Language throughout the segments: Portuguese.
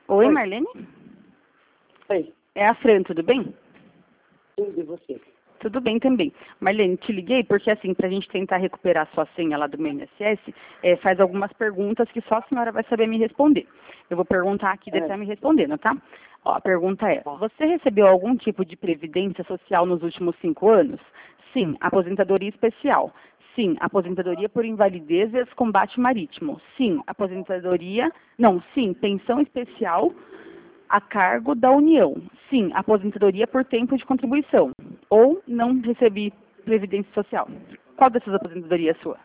Oi, Oi. Marlene? Oi, É a Fran, tudo bem? tudo e você? Tudo bem também. Marlene, te liguei porque, assim, para a gente tentar recuperar a sua senha lá do meu INSS, faz algumas perguntas que só a senhora vai saber me responder. Eu vou perguntar aqui, deve estar me respondendo, tá? Ó, a pergunta é, Tá. você recebeu algum tipo de previdência social nos últimos 5 anos? Sim, aposentadoria especial. Sim, aposentadoria por invalidez e combate marítimo. Sim, aposentadoria... Não, sim, pensão especial a cargo da União. Sim, aposentadoria por tempo de contribuição. Ou não recebi previdência social. Qual dessas aposentadorias é sua?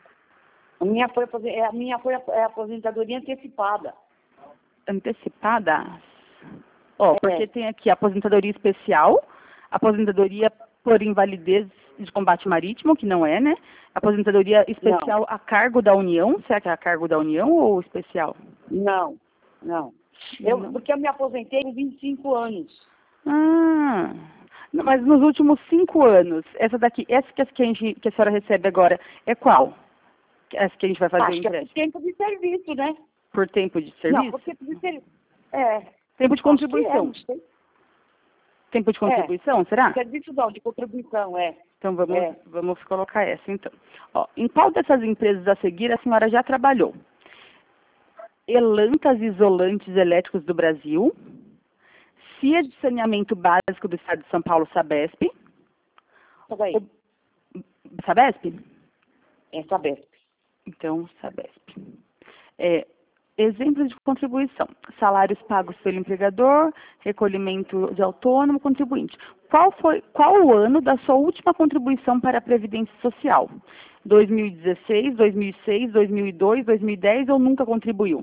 A minha foi a aposentadoria antecipada. Antecipada? Ó, É. porque tem aqui aposentadoria especial, aposentadoria por invalidez de combate marítimo, que não é, né? Aposentadoria especial a cargo da União. Será que é a cargo da União ou especial? Não. Não. Porque eu me aposentei com 25 anos. Ah, não, mas nos últimos 5 anos, essa daqui, essa que a senhora recebe agora, é qual? Essa que a gente vai fazer o Acho que é por empréstimo? tempo de serviço, né? Por tempo de Não, serviço? por tempo de serviço. É. Tempo de Acho que contribuição. não sei. Tempo de contribuição, será? Serviço não, de contribuição, é. Então vamos, É. vamos colocar essa então. Ó, em qual dessas empresas a seguir a senhora já trabalhou? Elantas Isolantes Elétricos do Brasil, CIA de Saneamento Básico do Estado de São Paulo, Sabesp. Tá daí. Sabesp? É Sabesp. Então, Sabesp. Exemplos de contribuição. Salários pagos pelo empregador, recolhimento de autônomo, contribuinte. Qual o ano da sua última contribuição para a Previdência Social? 2016, 2006, 2002, 2010 ou nunca contribuiu?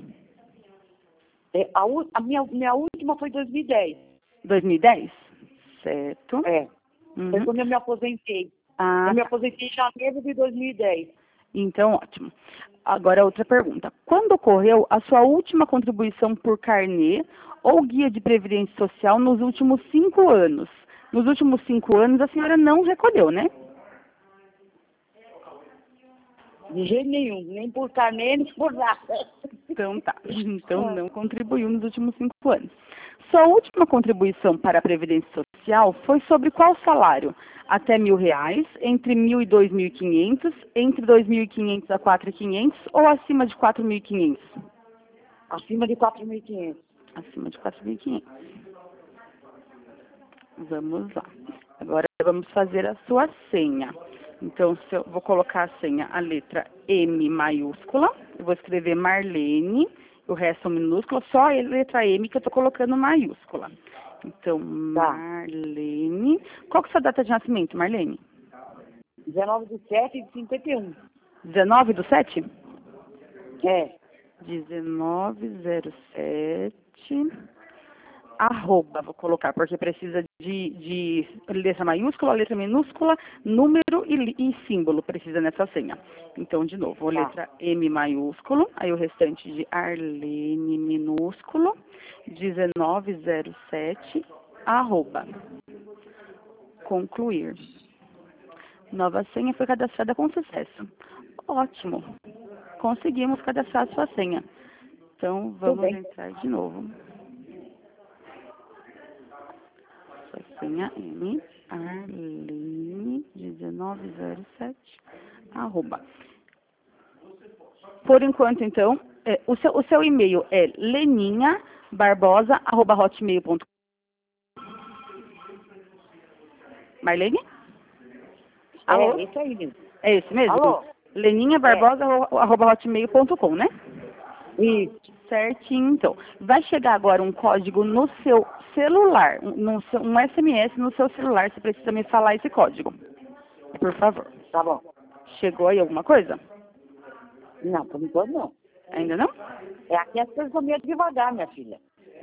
A minha última foi 2010. 2010? Certo. É. Foi Uhum. quando eu me aposentei. Ah, Eu me tá. aposentei em janeiro de 2010. Então, ótimo. Agora, outra pergunta. Quando ocorreu a sua última contribuição por carnê ou guia de previdência social nos últimos 5 anos? Nos últimos 5 anos, a senhora não recolheu, né? De jeito nenhum, nem por carnê, nem por nada. Então, tá. Então, não contribuiu nos últimos 5 anos. Sua última contribuição para a Previdência Social foi sobre qual salário? Até R$ 1.000, entre 1.000 e 2.500, entre 2.500 a 4.500 ou acima de 4.500? Acima de 4.500. Acima de 4.500. Vamos lá. Agora vamos fazer a sua senha. Então, se eu vou colocar a senha, a letra M maiúscula. Eu vou escrever Marlene, o resto minúsculo, só a letra M que eu estou colocando maiúscula. Então, Marlene. Qual que é a sua data de nascimento, Marlene? 19/7/51. 19/7? É. 19/07. Arroba, vou colocar, porque precisa de letra maiúscula, letra minúscula, número e símbolo, precisa nessa senha. Então, de novo, letra M maiúsculo, aí o restante de Arlene minúsculo, 19/07, arroba. Concluir. Nova senha foi cadastrada com sucesso. Ótimo. Conseguimos cadastrar a sua senha. Então, vamos entrar de novo. Senha M, Arlene, 19/07, arroba. Por enquanto, então, o seu e-mail é leninhabarbosa@hotmail.com. Marlene? Alô? É, isso aí mesmo. É esse mesmo? Alô? leninhabarbosa@hotmail.com, né? Isso. Certinho, então. Vai chegar agora um código no seu celular, um SMS no seu celular. Você precisa me falar esse código, por favor. Tá bom. Chegou aí alguma coisa? Não, por enquanto não. Ainda não? É aqui as coisas são meio devagar, minha filha.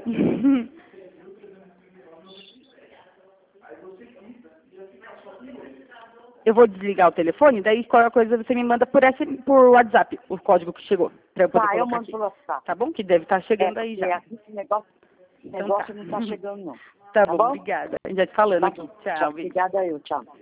Eu vou desligar o telefone, daí qualquer coisa você me manda por WhatsApp, o código que chegou, para eu poder colocar Eu mando aqui. pelo WhatsApp. Tá bom? Que deve estar chegando aí já. Aqui esse negócio Então não tá chegando, não. Tá bom, obrigada. A gente vai te falando aqui. Tchau, Obrigada eu, tchau.